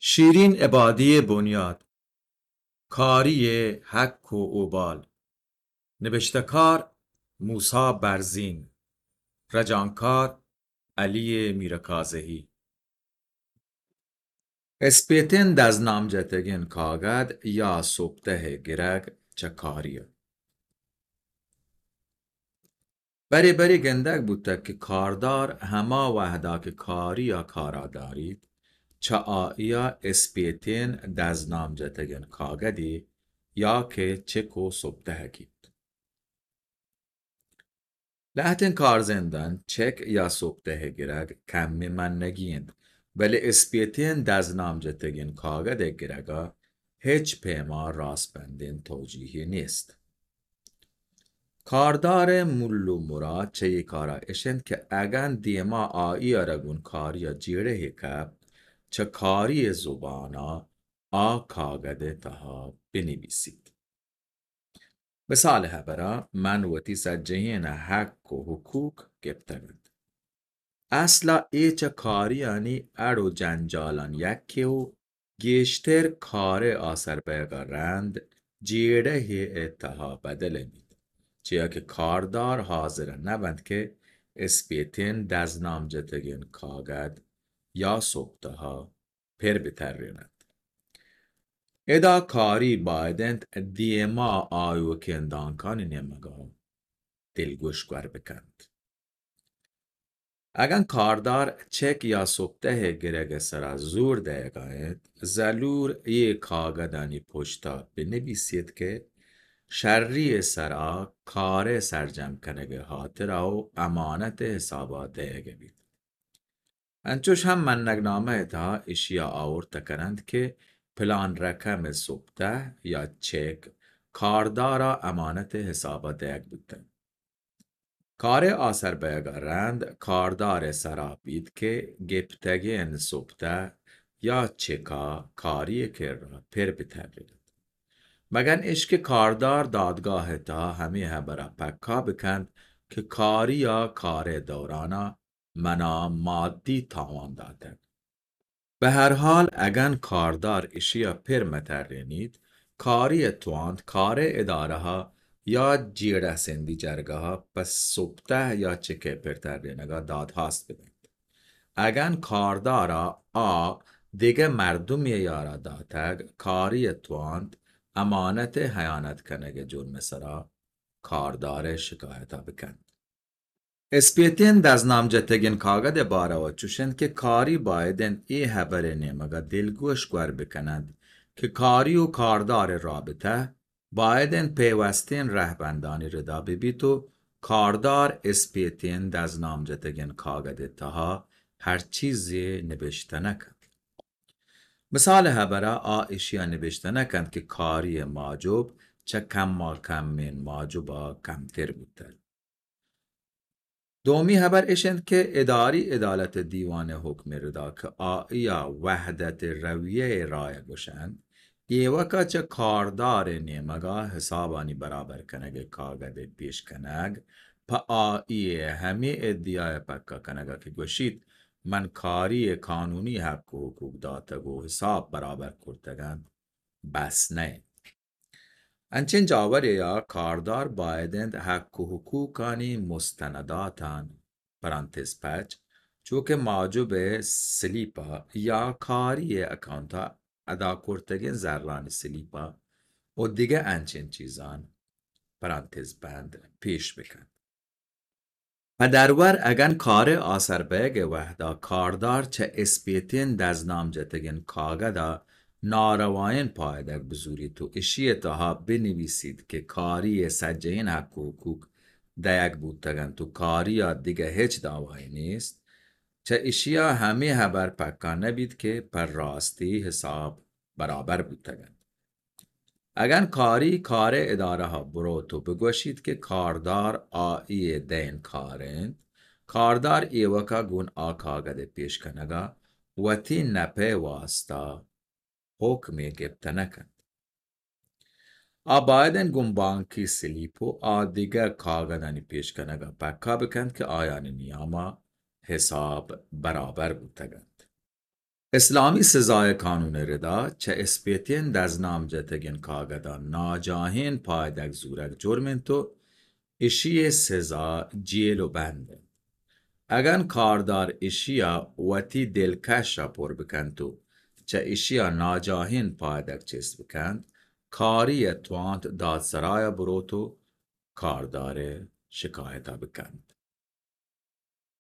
شیرین عبادی بنیاد کاری حک و اوبال نوشتکار موسی برزین رجانکار علی میرکازهی اسپیتن دز نامجتگین کاغد یا سبته گرگ چکاریه بری گندگ بوده که کاردار هما وحدا که کاری یا کارا دارید چه آیا اسپیتین دز نامجتگین کاغدی یا که چکو سبته گید لحتن کارزندان چک یا سبته گرگ کمی من نگیند ولی اسپیتین دز نامجتگین کاغد گرگا هیچ پیما راست بندین توجیهی نیست. کاردار ملو مراد چه کارا اشند که اگن دیما آئی رگون کاریا جیره که چه کاری زبانا کاغد تها بنویسید. مثال هبرا من وتی سجهین حق و حقوق گبتگند. اصلا ایچ کاریانی ارو جنجالان یکی و گیشتر کار آسر بگرند جیره اتها بدل مید. چیا که کاردار حاضر نبند که اسپیتین دز نامجتگین کاغد یا سبتها پر بترینند. ادا کاری بایدند دیما آیو کندانکانی نمگا دلگوش گر بکند. اگر کاردار چک یا سبته گرگ سرا زور دیگاید زلور یک کاغدانی پشتا بنویسید که شرری سرا کار سرجم کنگ خاطر و امانت حسابات دیگه بید. انچوش هم من نگنامه تا اشیا آورد کنند که پلان رقم سبته یا چک کاردارا امانت حسابات دیگ بودن. کار آسر بگرند کاردار سرا بید که گپتگین سبته یا چکا کاری کرد پر بترید. مگن اشک کاردار دادگاه تا همه برا پکا بکند که کاری یا کار دورانا منا مادی تاوان داده. به هر حال اگر کاردار اشیا پر مترینید کاری تواند کار اداره ها یا جیره سندی جرگه ها پس سبته یا چکه پر ترینگا داد هاست بدهید. اگر کاردارا دیگه مردم یارا داتگ کاری تواند امانت حیانت کنگ جرم سرا کاردار شکایتا بکند. اسپیتین دز نامجتگین کاغد بارا و چوشند که کاری بایدن ای حبر نیمگا دلگوش گر بکنند که کاری و کاردار رابطه بایدن پیوستین رهبندانی ردا ببید و کاردار اسپیتین دز نامجتگین کاغد تها هر چیزی نبشته نکند. مثال هبرا اشیا نبشته نکند که کاری ماجوب چه کم من ماجوبا کمتر بودتر. دومی خبر اشند که اداری عدالت دیوان حکم ردا که آیا وحدت رویه رای گوشند ایوکا چه کاردار نیمگا حسابانی برابر کنگ کاغد پیش کنگ پا آیه همه ادیای پکا کنگا که گوشید من کاری قانونی حق و حقوق داتگ و حساب برابر کرتگند بس نه. انچین جاوری یا کاردار بایدند حق و حقوقانی مستنداتان پرانتز پچ چوکه موجب سلیپا یا کاری اکانتا ادا کرتگین زران سلیپا و دیگه انچین چیزان پرانتز بند پیش بکن. و درور اگر کار آسر بیگ وحدا کاردار چه اسپیتین دز نامجتگین کاغدا نارواین پایدر بزوری تو اشیتها بنویسید که کاری سجهین حق و حقوق دیگ بودتگن تو کاری یا دیگه هیچ دعوایی نیست چه اشیا همه حبر پکا نبید که پر راستی حساب برابر بودتگن. اگر کار اداره ها برو تو بگوشید که کاردار آئی دین کارند کاردار ایوکا گون کاغد پیش کنگا وطی نپه واسطا حکمی گبته نکند. بایدن گون بانکی سلیپو دیگر کاغدانی پیش کنگا پکا بکند که آیان نیاما حساب برابر بودتگند. اسلامی سزای قانون ردا چه اسپیتین دزنام جتگین کاغدا ناجاهین پایدک زورک جرمن تو اشی سزا جیل و بنده. اگن کاردار اشیا وتی دلکشا پر بکن تو چه اشیا ناجاهین پایدک چیست بکند کاری توانت دادسرای بروتو کاردار شکایتا بکند.